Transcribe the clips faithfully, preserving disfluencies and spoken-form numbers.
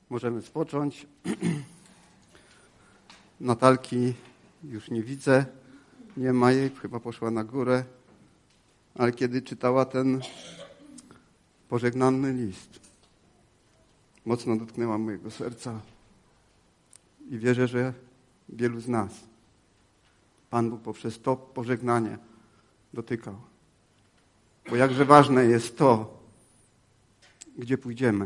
Możemy spocząć. Natalki już nie widzę. Nie ma jej, chyba poszła na górę. Ale kiedy czytała ten pożegnalny list, mocno dotknęła mojego serca. I wierzę, że wielu z nas Pan Bóg poprzez to pożegnanie dotykał. Bo jakże ważne jest to, gdzie pójdziemy.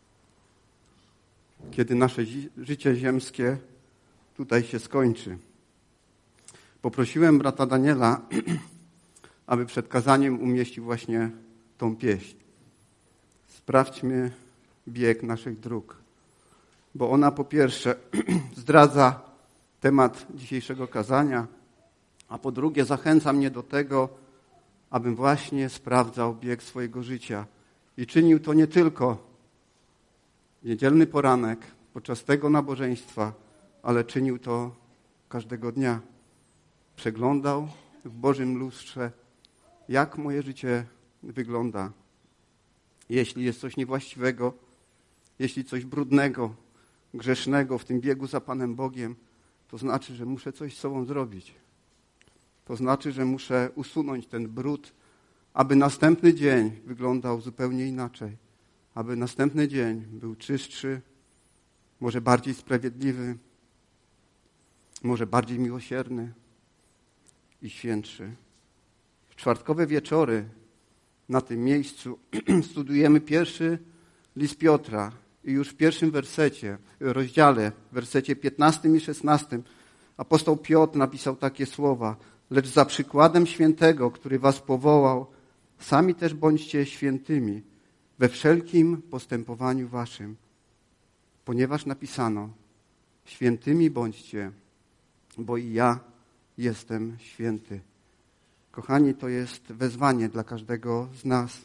Kiedy nasze życie ziemskie tutaj się skończy. Poprosiłem brata Daniela, aby przed kazaniem umieścił właśnie tą pieśń. Sprawdźmy bieg naszych dróg. Bo ona po pierwsze zdradza temat dzisiejszego kazania, a po drugie zachęca mnie do tego, abym właśnie sprawdzał bieg swojego życia. I czynił to nie tylko w niedzielny poranek, podczas tego nabożeństwa, ale czynił to każdego dnia. Przeglądał w Bożym lustrze, jak moje życie wygląda. Jeśli jest coś niewłaściwego, jeśli coś brudnego, grzesznego w tym biegu za Panem Bogiem, to znaczy, że muszę coś z sobą zrobić. To znaczy, że muszę usunąć ten brud, aby następny dzień wyglądał zupełnie inaczej. Aby następny dzień był czystszy, może bardziej sprawiedliwy, może bardziej miłosierny i świętszy. W czwartkowe wieczory na tym miejscu studujemy pierwszy list Piotra i już w pierwszym wersecie, rozdziale, w wersecie piętnastym i szesnastym apostoł Piotr napisał takie słowa: lecz za przykładem świętego, który was powołał, sami też bądźcie świętymi we wszelkim postępowaniu waszym. Ponieważ napisano, świętymi bądźcie, bo i ja jestem święty. Kochani, to jest wezwanie dla każdego z nas.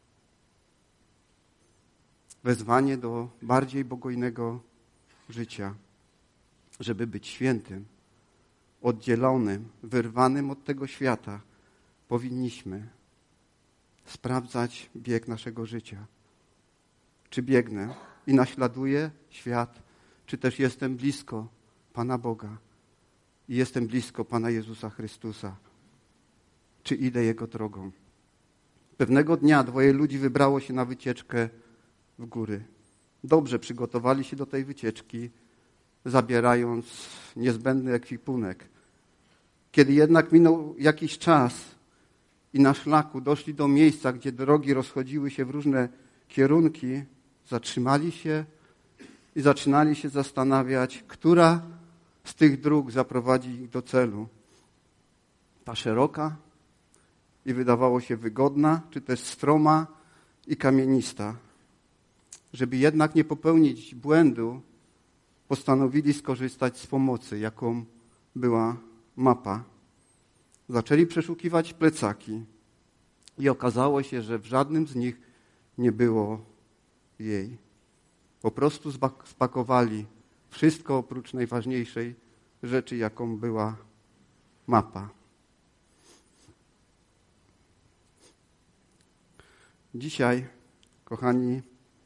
Wezwanie do bardziej bogojnego życia, żeby być świętym, oddzielonym, wyrwanym od tego świata. Powinniśmy sprawdzać bieg naszego życia. Czy biegnę i naśladuję świat, czy też jestem blisko Pana Boga i jestem blisko Pana Jezusa Chrystusa. Czy idę Jego drogą. Pewnego dnia dwoje ludzi wybrało się na wycieczkę w góry. Dobrze przygotowali się do tej wycieczki, zabierając niezbędny ekwipunek. Kiedy jednak minął jakiś czas i na szlaku doszli do miejsca, gdzie drogi rozchodziły się w różne kierunki, zatrzymali się i zaczynali się zastanawiać, która z tych dróg zaprowadzi ich do celu. Ta szeroka i wydawało się wygodna, czy też stroma i kamienista. Żeby jednak nie popełnić błędu, postanowili skorzystać z pomocy, jaką była mapa. Zaczęli przeszukiwać plecaki i okazało się, że w żadnym z nich nie było jej. Po prostu spakowali wszystko oprócz najważniejszej rzeczy, jaką była mapa. Dzisiaj, kochani,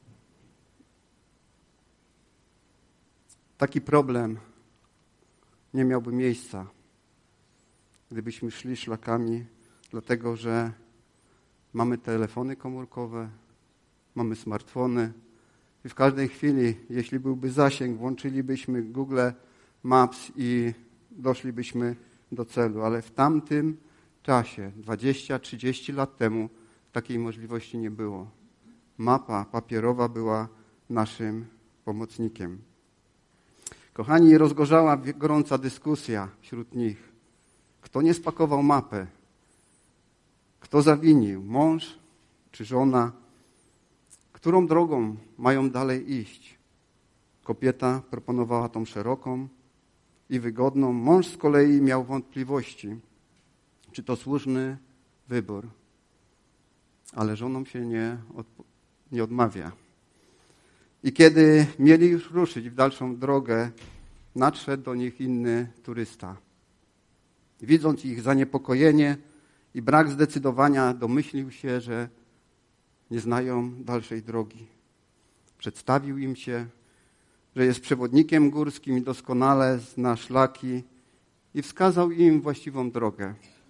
taki problem nie miałby miejsca, gdybyśmy szli szlakami, dlatego że mamy telefony komórkowe, mamy smartfony i w każdej chwili, jeśli byłby zasięg, włączylibyśmy Google Maps i doszlibyśmy do celu. Ale w tamtym czasie, dwadzieścia trzydzieści lat temu, takiej możliwości nie było. Mapa papierowa była naszym pomocnikiem. Kochani, rozgorzała gorąca dyskusja wśród nich. Kto nie spakował mapę? Kto zawinił? Mąż czy żona? Którą drogą mają dalej iść? Kobieta proponowała tą szeroką i wygodną. Mąż z kolei miał wątpliwości, czy to słuszny wybór. Ale żonom się nie, od, nie odmawia. I kiedy mieli już ruszyć w dalszą drogę, nadszedł do nich inny turysta. Widząc ich zaniepokojenie i brak zdecydowania, domyślił się, że nie znają dalszej drogi. Przedstawił im się że jest przewodnikiem górskim i doskonale zna szlaki i wskazał im właściwą drogę.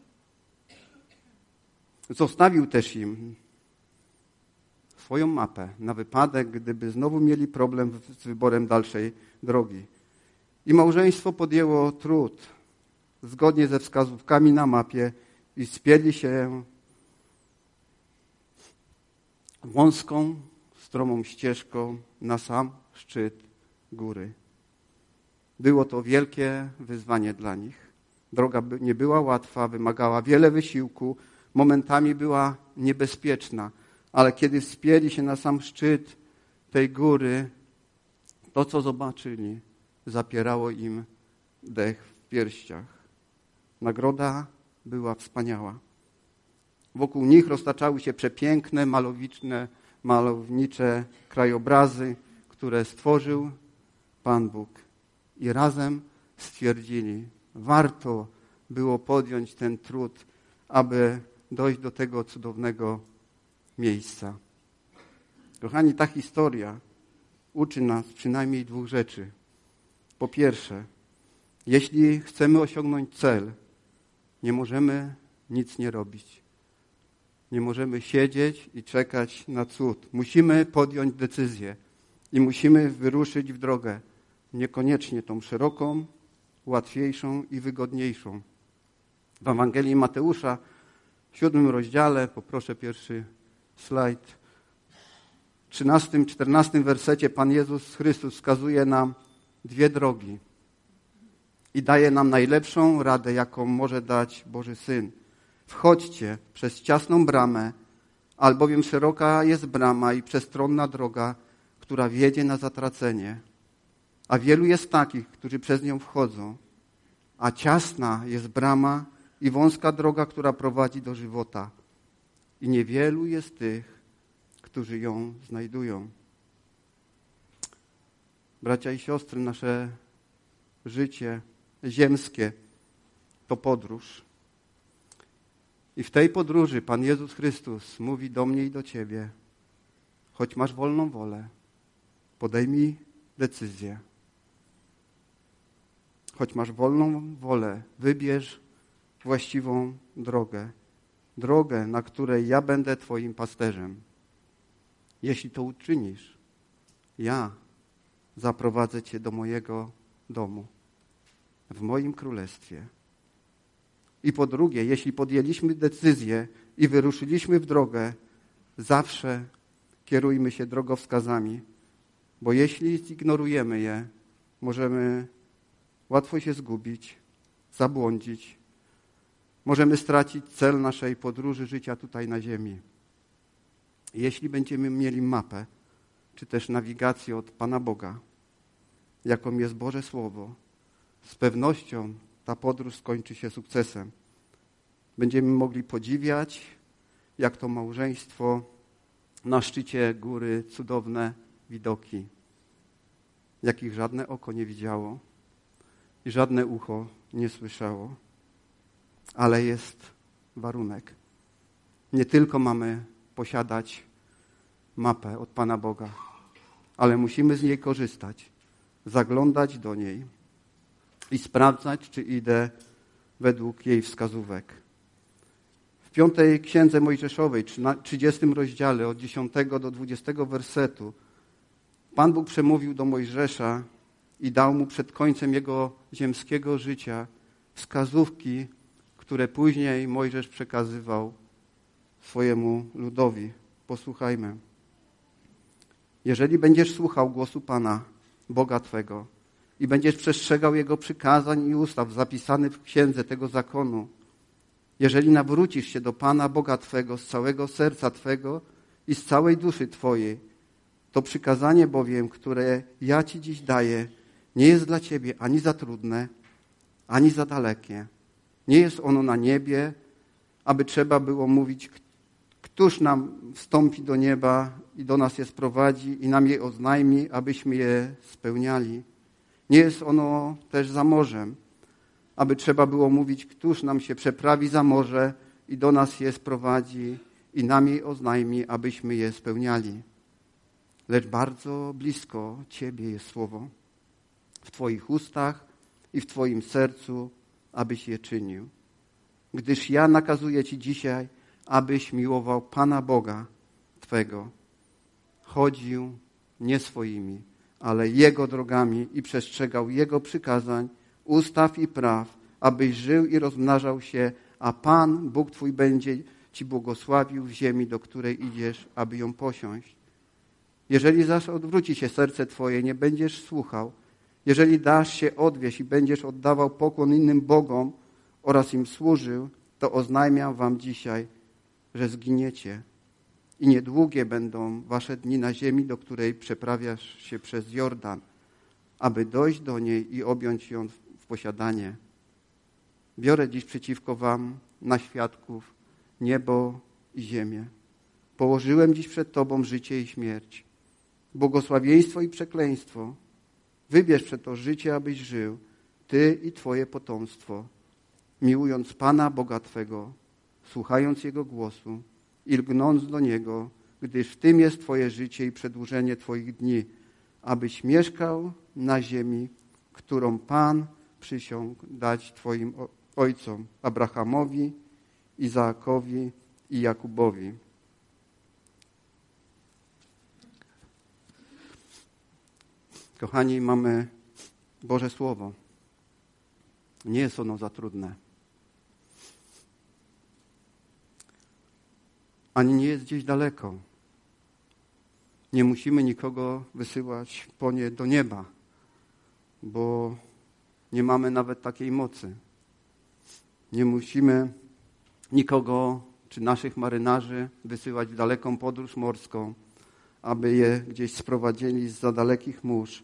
Zostawił też im swoją mapę na wypadek, gdyby znowu mieli problem z wyborem dalszej drogi. I małżeństwo podjęło trud zgodnie ze wskazówkami na mapie i spięli się wąską, stromą ścieżką na sam szczyt góry. Było to wielkie wyzwanie dla nich. Droga nie była łatwa, wymagała wiele wysiłku, momentami była niebezpieczna, ale kiedy wspięli się na sam szczyt tej góry, to, co zobaczyli, zapierało im dech w piersiach. Nagroda była wspaniała. Wokół nich roztaczały się przepiękne, malowiczne, malownicze krajobrazy, które stworzył Pan Bóg. I razem stwierdzili, warto było podjąć ten trud, aby dojść do tego cudownego miejsca. Kochani, ta historia uczy nas przynajmniej dwóch rzeczy. Po pierwsze, jeśli chcemy osiągnąć cel, nie możemy nic nie robić. Nie możemy siedzieć i czekać na cud. Musimy podjąć decyzję i musimy wyruszyć w drogę. Niekoniecznie tą szeroką, łatwiejszą i wygodniejszą. W Ewangelii Mateusza w siódmym rozdziale, poproszę pierwszy slajd, w trzynastym, czternastym wersecie Pan Jezus Chrystus wskazuje nam dwie drogi i daje nam najlepszą radę, jaką może dać Boży Syn. Wchodźcie przez ciasną bramę, albowiem szeroka jest brama i przestronna droga, która wiedzie na zatracenie. A wielu jest takich, którzy przez nią wchodzą. A ciasna jest brama i wąska droga, która prowadzi do żywota. I niewielu jest tych, którzy ją znajdują. Bracia i siostry, nasze życie ziemskie to podróż. I w tej podróży Pan Jezus Chrystus mówi do mnie i do ciebie, choć masz wolną wolę, podejmij decyzję. Choć masz wolną wolę, wybierz właściwą drogę. Drogę, na której ja będę twoim pasterzem. Jeśli to uczynisz, ja zaprowadzę cię do mojego domu, w moim królestwie. I po drugie, jeśli podjęliśmy decyzję i wyruszyliśmy w drogę, zawsze kierujmy się drogowskazami, bo jeśli zignorujemy je, możemy łatwo się zgubić, zabłądzić. Możemy stracić cel naszej podróży życia tutaj na ziemi. Jeśli będziemy mieli mapę, czy też nawigację od Pana Boga, jaką jest Boże Słowo, z pewnością ta podróż skończy się sukcesem. Będziemy mogli podziwiać, jak to małżeństwo na szczycie góry cudowne widoki, jakich żadne oko nie widziało i żadne ucho nie słyszało. Ale jest warunek. Nie tylko mamy posiadać mapę od Pana Boga, ale musimy z niej korzystać, zaglądać do niej i sprawdzać, czy idę według jej wskazówek. W piątej Księdze Mojżeszowej, trzydziestym rozdziale, od dziesiątego do dwudziestego wersetu, Pan Bóg przemówił do Mojżesza i dał mu przed końcem jego ziemskiego życia wskazówki, które później Mojżesz przekazywał swojemu ludowi. Posłuchajmy. Jeżeli będziesz słuchał głosu Pana, Boga Twego, i będziesz przestrzegał Jego przykazań i ustaw zapisanych w księdze tego zakonu, jeżeli nawrócisz się do Pana, Boga Twego, z całego serca Twego i z całej duszy Twojej, to przykazanie bowiem, które ja Ci dziś daję, nie jest dla Ciebie ani za trudne, ani za dalekie. Nie jest ono na niebie, aby trzeba było mówić, któż nam wstąpi do nieba i do nas je sprowadzi i nam je oznajmi, abyśmy je spełniali. Nie jest ono też za morzem, aby trzeba było mówić, któż nam się przeprawi za morze i do nas je sprowadzi i nam je oznajmi, abyśmy je spełniali. lecz bardzo blisko Ciebie jest słowo, w Twoich ustach i w Twoim sercu, abyś je czynił. Gdyż ja nakazuję Ci dzisiaj, abyś miłował Pana Boga Twego, chodził nie swoimi, ale Jego drogami i przestrzegał Jego przykazań, ustaw i praw, abyś żył i rozmnażał się, a Pan, Bóg Twój, będzie Ci błogosławił w ziemi, do której idziesz, aby ją posiąść. Jeżeli zaś odwróci się serce Twoje, nie będziesz słuchał, jeżeli dasz się odwieść i będziesz oddawał pokłon innym bogom oraz im służył, to oznajmiam wam dzisiaj, że zginiecie i niedługie będą wasze dni na ziemi, do której przeprawiasz się przez Jordan, aby dojść do niej i objąć ją w posiadanie. Biorę dziś przeciwko wam na świadków niebo i ziemię. Położyłem dziś przed tobą życie i śmierć, błogosławieństwo i przekleństwo. Wybierz przeto życie, abyś żył, ty i twoje potomstwo, miłując Pana Boga Twego, słuchając Jego głosu i lgnąc do Niego, gdyż w tym jest Twoje życie i przedłużenie Twoich dni, abyś mieszkał na ziemi, którą Pan przysiągł dać Twoim ojcom, Abrahamowi, Izaakowi i Jakubowi. Kochani, mamy Boże Słowo. Nie jest ono za trudne. Ani nie jest gdzieś daleko. Nie musimy nikogo wysyłać po nie do nieba, bo nie mamy nawet takiej mocy. Nie musimy nikogo czy naszych marynarzy wysyłać w daleką podróż morską, aby je gdzieś sprowadzili zza dalekich mórz.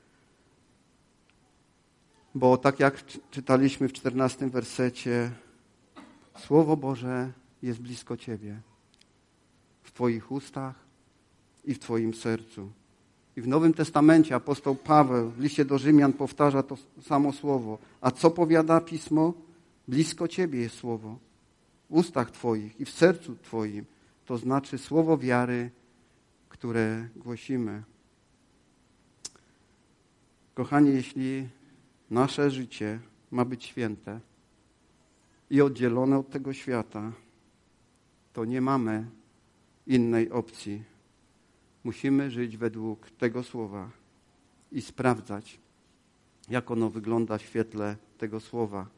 Bo tak jak czytaliśmy w czternastym wersecie, Słowo Boże jest blisko Ciebie, w Twoich ustach i w Twoim sercu. I w Nowym Testamencie apostoł Paweł w liście do Rzymian powtarza to samo słowo. A co powiada Pismo? Blisko Ciebie jest Słowo, w ustach Twoich i w sercu Twoim. To znaczy słowo wiary, które głosimy. Kochani, jeśli nasze życie ma być święte i oddzielone od tego świata, to nie mamy innej opcji. Musimy żyć według tego słowa i sprawdzać, jak ono wygląda w świetle tego słowa.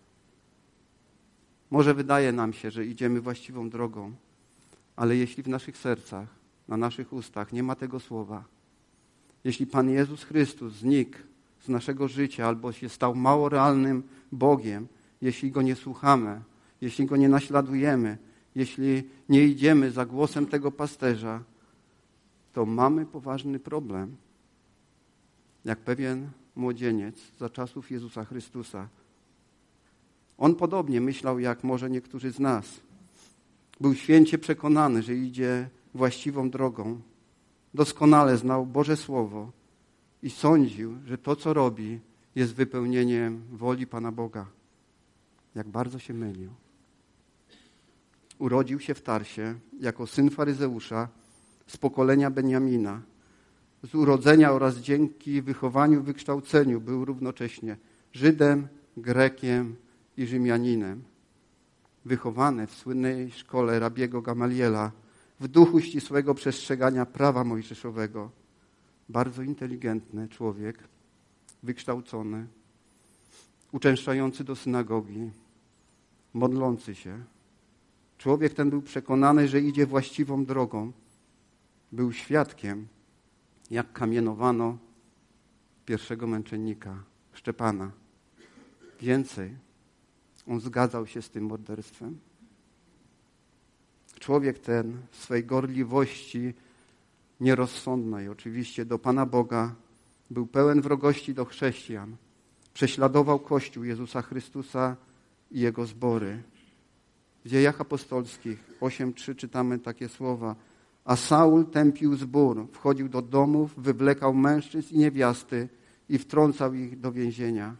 Może wydaje nam się, że idziemy właściwą drogą, ale jeśli w naszych sercach, na naszych ustach nie ma tego słowa, jeśli Pan Jezus Chrystus znikł z naszego życia albo się stał mało realnym Bogiem, jeśli Go nie słuchamy, jeśli Go nie naśladujemy, jeśli nie idziemy za głosem tego pasterza, to mamy poważny problem. Jak pewien młodzieniec za czasów Jezusa Chrystusa. On podobnie myślał, jak może niektórzy z nas. Był święcie przekonany, że idzie właściwą drogą. Doskonale znał Boże Słowo i sądził, że to, co robi, jest wypełnieniem woli Pana Boga. Jak bardzo się mylił. Urodził się w Tarsie jako syn faryzeusza z pokolenia Beniamina. Z urodzenia oraz dzięki wychowaniu, wykształceniu był równocześnie Żydem, Grekiem i Rzymianinem. Wychowany w słynnej szkole rabiego Gamaliela, w duchu ścisłego przestrzegania prawa mojżeszowego. Bardzo inteligentny człowiek, wykształcony, uczęszczający do synagogi, modlący się. Człowiek ten był przekonany, że idzie właściwą drogą. Był świadkiem, jak kamienowano pierwszego męczennika, Szczepana. Więcej, on zgadzał się z tym morderstwem. Człowiek ten w swej gorliwości nierozsądnej, oczywiście do Pana Boga, był pełen wrogości do chrześcijan. Prześladował Kościół Jezusa Chrystusa i Jego zbory. W Dziejach Apostolskich osiem trzy czytamy takie słowa. A Saul tępił zbór, wchodził do domów, wywlekał mężczyzn i niewiasty i wtrącał ich do więzienia.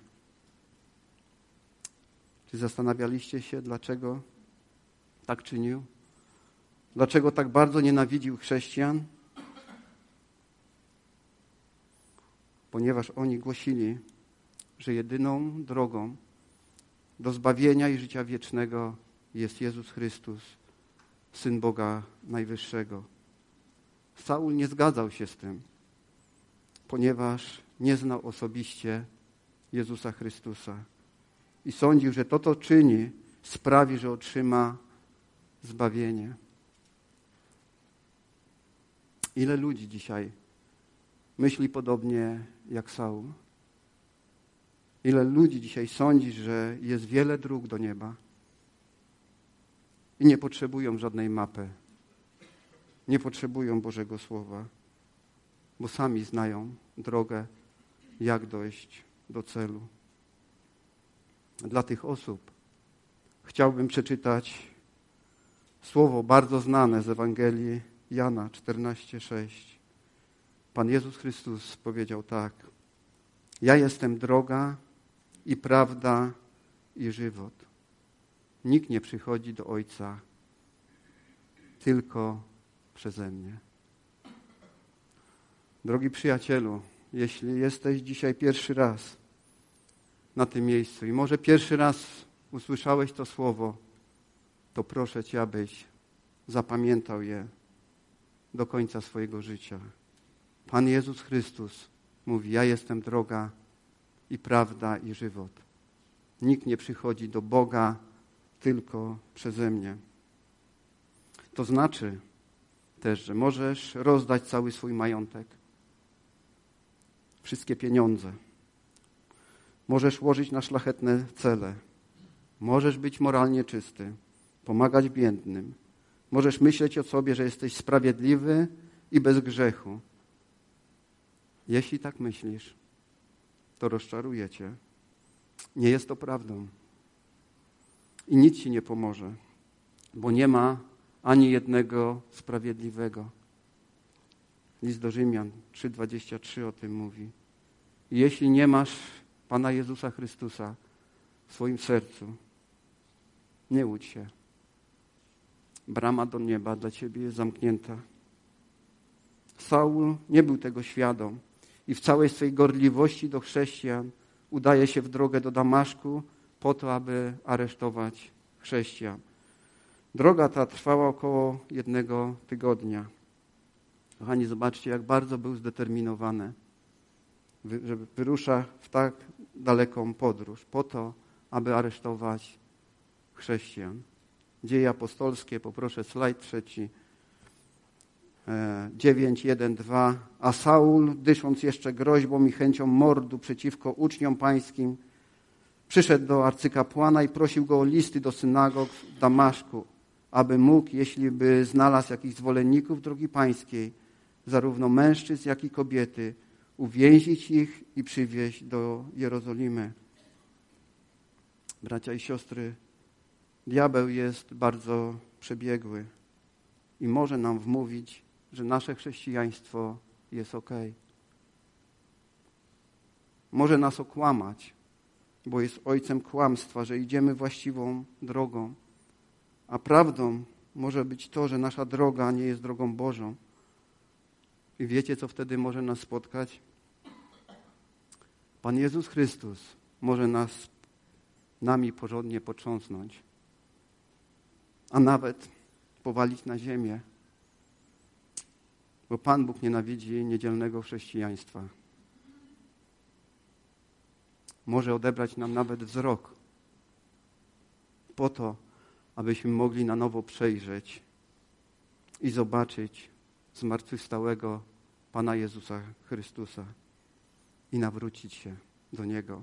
Czy zastanawialiście się, dlaczego tak czynił? Dlaczego tak bardzo nienawidził chrześcijan? ponieważ oni głosili, że jedyną drogą do zbawienia i życia wiecznego jest Jezus Chrystus, Syn Boga Najwyższego. Saul nie zgadzał się z tym, ponieważ nie znał osobiście Jezusa Chrystusa i sądził, że to, co czyni, sprawi, że otrzyma zbawienie. Ile ludzi dzisiaj myśli podobnie jak Saul? Ile ludzi dzisiaj sądzi, że jest wiele dróg do nieba i nie potrzebują żadnej mapy, nie potrzebują Bożego Słowa, bo sami znają drogę, jak dojść do celu. Dla tych osób chciałbym przeczytać słowo bardzo znane z Ewangelii Jana czternaście sześć. Pan Jezus Chrystus powiedział tak: ja jestem droga i prawda i żywot. Nikt nie przychodzi do Ojca tylko przeze mnie. Drogi przyjacielu, jeśli jesteś dzisiaj pierwszy raz na tym miejscu i może pierwszy raz usłyszałeś to słowo, to proszę Cię, abyś zapamiętał je do końca swojego życia. Pan Jezus Chrystus mówi: ja jestem droga i prawda i żywot. Nikt nie przychodzi do Boga tylko przeze mnie. To znaczy też, że możesz rozdać cały swój majątek, wszystkie pieniądze. Możesz łożyć na szlachetne cele. Możesz być moralnie czysty, pomagać biednym. Możesz myśleć o sobie, że jesteś sprawiedliwy i bez grzechu. Jeśli tak myślisz, to rozczaruję Cię. Nie jest to prawdą. I nic Ci nie pomoże, bo nie ma ani jednego sprawiedliwego. List do Rzymian trzy dwadzieścia trzy o tym mówi. I jeśli nie masz Pana Jezusa Chrystusa w swoim sercu, nie łudź się. Brama do nieba dla Ciebie jest zamknięta. Saul nie był tego świadom i w całej swej gorliwości do chrześcijan udaje się w drogę do Damaszku po to, aby aresztować chrześcijan. Droga ta trwała około jednego tygodnia. Kochani, zobaczcie, jak bardzo był zdeterminowany, że wyrusza w tak daleką podróż po to, aby aresztować chrześcijan. Dzieje apostolskie, poproszę slajd trzeci, dziewięć, jeden, dwa. A Saul, dysząc jeszcze groźbą i chęcią mordu przeciwko uczniom pańskim, przyszedł do arcykapłana i prosił go o listy do synagog w Damaszku, aby mógł, jeśli by znalazł jakichś zwolenników drogi pańskiej, zarówno mężczyzn, jak i kobiety, uwięzić ich i przywieźć do Jerozolimy. Bracia i siostry, diabeł jest bardzo przebiegły i może nam wmówić, że nasze chrześcijaństwo jest okej. Może nas okłamać, bo jest ojcem kłamstwa, że idziemy właściwą drogą. A prawdą może być to, że nasza droga nie jest drogą Bożą. I wiecie, co wtedy może nas spotkać? Pan Jezus Chrystus może nas nami porządnie potrząsnąć, a nawet powalić na ziemię, bo Pan Bóg nienawidzi niedzielnego chrześcijaństwa. Może odebrać nam nawet wzrok po to, abyśmy mogli na nowo przejrzeć i zobaczyć zmartwychwstałego Pana Jezusa Chrystusa i nawrócić się do Niego.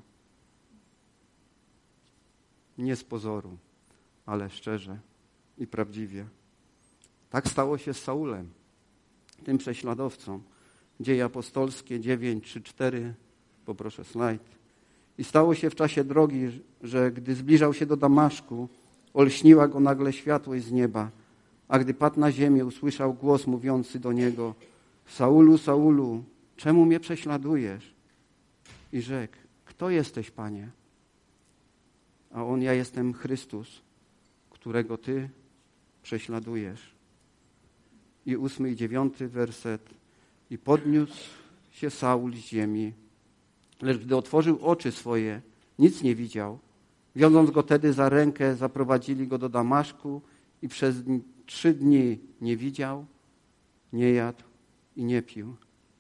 Nie z pozoru, ale szczerze i prawdziwie. Tak stało się z Saulem, tym prześladowcą. Dzieje apostolskie dziewięć, trzy, cztery, poproszę slajd. I stało się w czasie drogi, że gdy zbliżał się do Damaszku, olśniła go nagle światłość z nieba, a gdy padł na ziemię, usłyszał głos mówiący do niego: Saulu, Saulu, czemu mnie prześladujesz? I rzekł: kto jesteś, Panie? A on: ja jestem Chrystus, którego Ty prześladujesz. I ósmy i dziewiąty werset. I podniósł się Saul z ziemi Lecz gdy otworzył oczy swoje, nic nie widział. Wiążąc go tedy za rękę, zaprowadzili go do Damaszku i przez trzy dni nie widział, nie jadł i nie pił.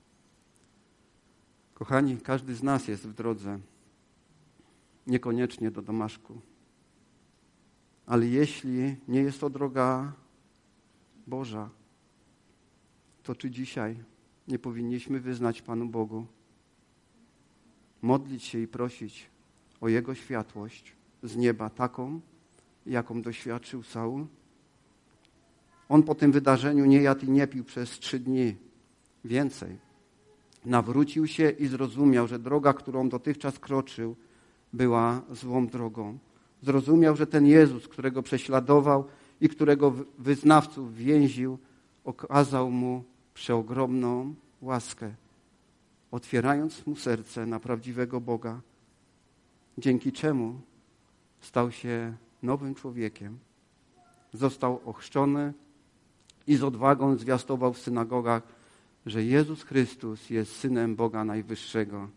Kochani, każdy z nas jest w drodze, niekoniecznie do Damaszku. Ale jeśli nie jest to droga Boża, to czy dzisiaj nie powinniśmy wyznać Panu Bogu, modlić się i prosić o Jego światłość z nieba, taką, jaką doświadczył Saul? On po tym wydarzeniu nie jadł i nie pił przez trzy dni. Więcej. Nawrócił się i zrozumiał, że droga, którą dotychczas kroczył, była złą drogą. Zrozumiał, że ten Jezus, którego prześladował i którego wyznawców więził, okazał mu przeogromną łaskę, otwierając mu serce na prawdziwego Boga, dzięki czemu stał się nowym człowiekiem. Został ochrzczony i z odwagą zwiastował w synagogach, że Jezus Chrystus jest Synem Boga Najwyższego.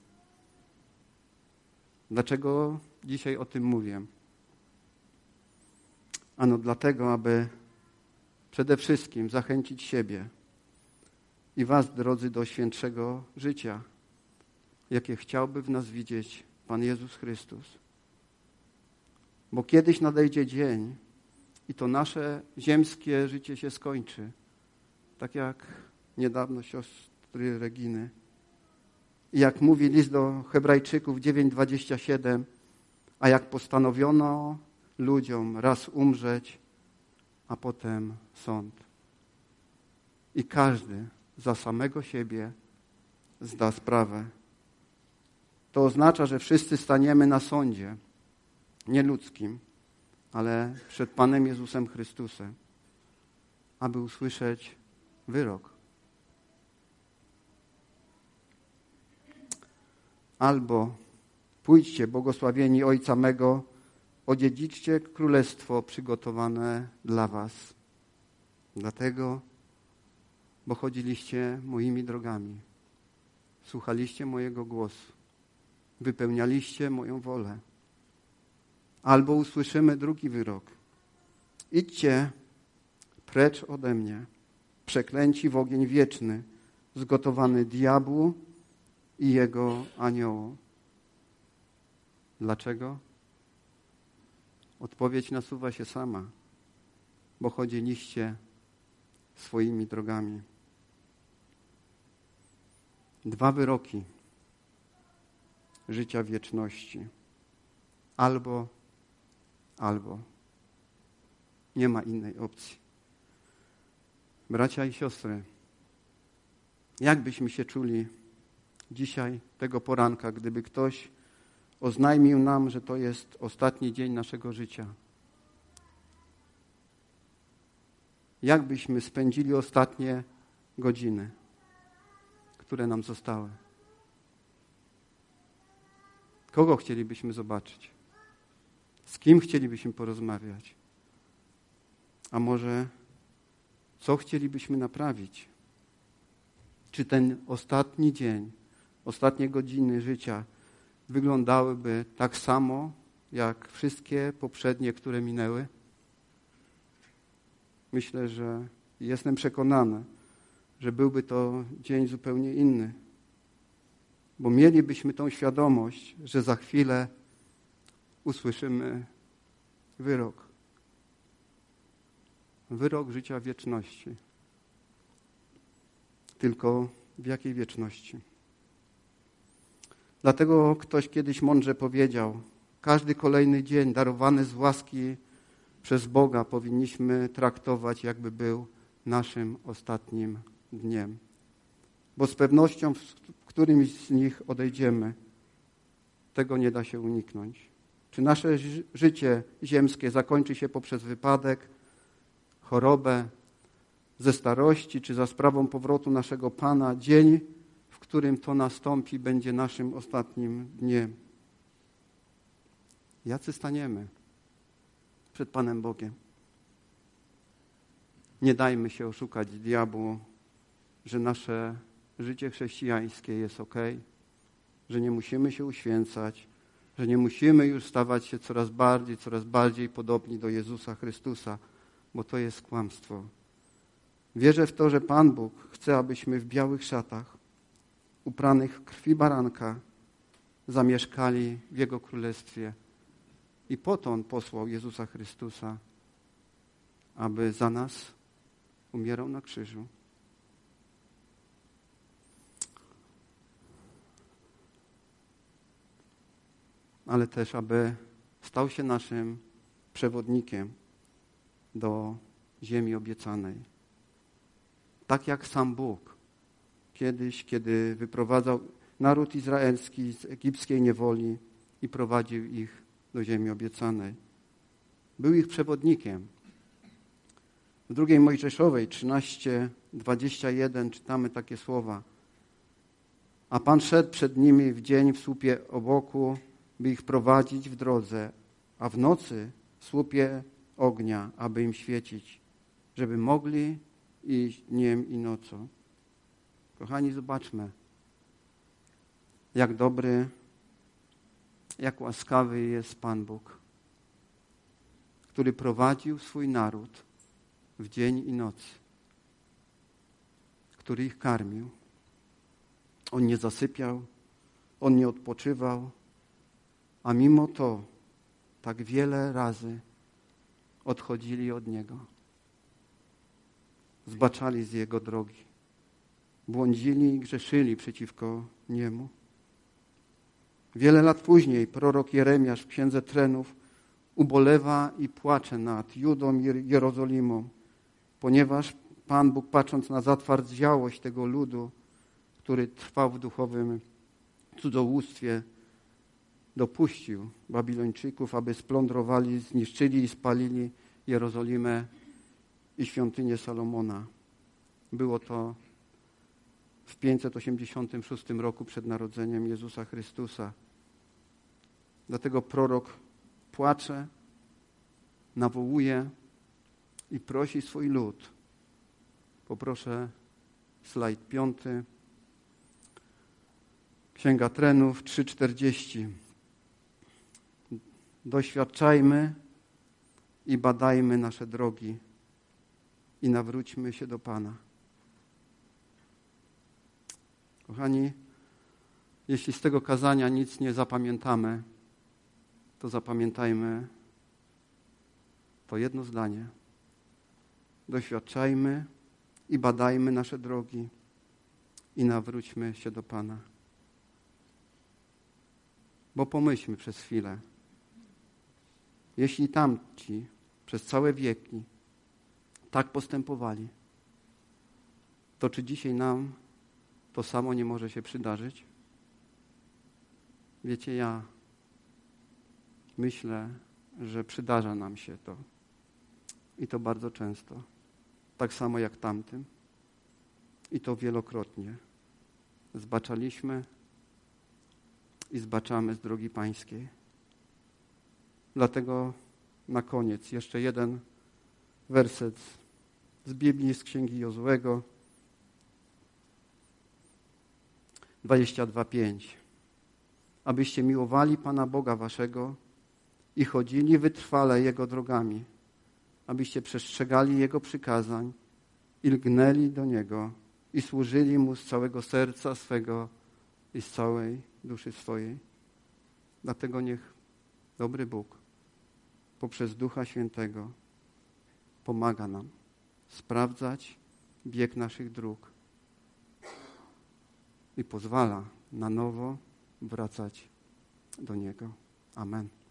Dlaczego dzisiaj o tym mówię? Ano dlatego, aby przede wszystkim zachęcić siebie i was, drodzy, do świętszego życia, jakie chciałby w nas widzieć Pan Jezus Chrystus. Bo kiedyś nadejdzie dzień i to nasze ziemskie życie się skończy. Tak jak niedawno siostry Reginy. I jak mówi list do Hebrajczyków dziewięć dwadzieścia siedem, a jak postanowiono ludziom raz umrzeć, a potem sąd. I każdy za samego siebie zda sprawę. To oznacza, że wszyscy staniemy na sądzie, nie ludzkim, ale przed Panem Jezusem Chrystusem, aby usłyszeć wyrok. Albo pójdźcie, błogosławieni Ojca mego, odziedziczcie królestwo przygotowane dla was. Dlatego, bo chodziliście moimi drogami, słuchaliście mojego głosu, wypełnialiście moją wolę. Albo usłyszymy drugi wyrok. Idźcie precz ode mnie, przeklęci w ogień wieczny, zgotowany diabłu i jego aniołom. Dlaczego? Odpowiedź nasuwa się sama, bo chodziliście swoimi drogami. Dwa wyroki życia wieczności. Albo, albo. Nie ma innej opcji. Bracia i siostry, jak byśmy się czuli dzisiaj, tego poranka, gdyby ktoś oznajmił nam, że to jest ostatni dzień naszego życia? Jak byśmy spędzili ostatnie godziny, które nam zostały? Kogo chcielibyśmy zobaczyć? Z kim chcielibyśmy porozmawiać? A może co chcielibyśmy naprawić? Czy ten ostatni dzień, ostatnie godziny życia wyglądałyby tak samo, jak wszystkie poprzednie, które minęły? Myślę, że jestem przekonany, że byłby to dzień zupełnie inny. Bo mielibyśmy tą świadomość, że za chwilę usłyszymy wyrok. Wyrok życia wieczności. Tylko w jakiej wieczności? Dlatego ktoś kiedyś mądrze powiedział, każdy kolejny dzień darowany z łaski przez Boga powinniśmy traktować, jakby był naszym ostatnim dniem. Bo z pewnością w którymś z nich odejdziemy. Tego nie da się uniknąć. Czy nasze życie ziemskie zakończy się poprzez wypadek, chorobę, ze starości, czy za sprawą powrotu naszego Pana, dzień, w którym to nastąpi, będzie naszym ostatnim dniem. Jacy staniemy przed Panem Bogiem? Nie dajmy się oszukać diabłu, że nasze życie chrześcijańskie jest okej, że nie musimy się uświęcać, że nie musimy już stawać się coraz bardziej, coraz bardziej podobni do Jezusa Chrystusa, bo to jest kłamstwo. Wierzę w to, że Pan Bóg chce, abyśmy w białych szatach, upranych w krwi baranka, zamieszkali w Jego Królestwie. I po to On posłał Jezusa Chrystusa, aby za nas umierał na krzyżu. Ale też, aby stał się naszym przewodnikiem do ziemi obiecanej. Tak jak sam Bóg kiedyś, kiedy wyprowadzał naród izraelski z egipskiej niewoli i prowadził ich do ziemi obiecanej. Był ich przewodnikiem. W drugiej Mojżeszowej trzynaście, dwadzieścia jeden czytamy takie słowa. A Pan szedł przed nimi w dzień w słupie obłoku, by ich prowadzić w drodze, a w nocy w słupie ognia, aby im świecić, żeby mogli iść dniem i nocą. Kochani, zobaczmy, jak dobry, jak łaskawy jest Pan Bóg, który prowadził swój naród w dzień i noc, który ich karmił. On nie zasypiał, On nie odpoczywał, a mimo to tak wiele razy odchodzili od Niego. Zbaczali z Jego drogi. Błądzili i grzeszyli przeciwko Niemu. Wiele lat później prorok Jeremiasz w Księdze Trenów ubolewa i płacze nad Judą i Jerozolimą, ponieważ Pan Bóg, patrząc na zatwardziałość tego ludu, który trwał w duchowym cudzołóstwie, dopuścił Babilończyków, aby splądrowali, zniszczyli i spalili Jerozolimę i świątynię Salomona. Było to w pięćset osiemdziesiątym szóstym roku przed narodzeniem Jezusa Chrystusa. Dlatego prorok płacze, nawołuje i prosi swój lud. Poproszę slajd piąty. Księga Trenów trzy czterdzieści. Doświadczajmy i badajmy nasze drogi i nawróćmy się do Pana. Kochani, jeśli z tego kazania nic nie zapamiętamy, to zapamiętajmy to jedno zdanie. Doświadczajmy i badajmy nasze drogi i nawróćmy się do Pana. Bo pomyślmy przez chwilę, jeśli tamci przez całe wieki tak postępowali, to czy dzisiaj nam to samo nie może się przydarzyć? Wiecie, ja myślę, że przydarza nam się to. I to bardzo często. Tak samo jak tamtym. I to wielokrotnie. Zbaczaliśmy i zbaczamy z drogi Pańskiej. Dlatego na koniec jeszcze jeden werset z Biblii, z Księgi Jozuego. dwadzieścia dwa pięć. Abyście miłowali Pana Boga waszego i chodzili wytrwale Jego drogami, abyście przestrzegali Jego przykazań i lgnęli do Niego i służyli Mu z całego serca swego i z całej duszy swojej. Dlatego niech dobry Bóg poprzez Ducha Świętego pomaga nam sprawdzać bieg naszych dróg i pozwala na nowo wracać do Niego. Amen.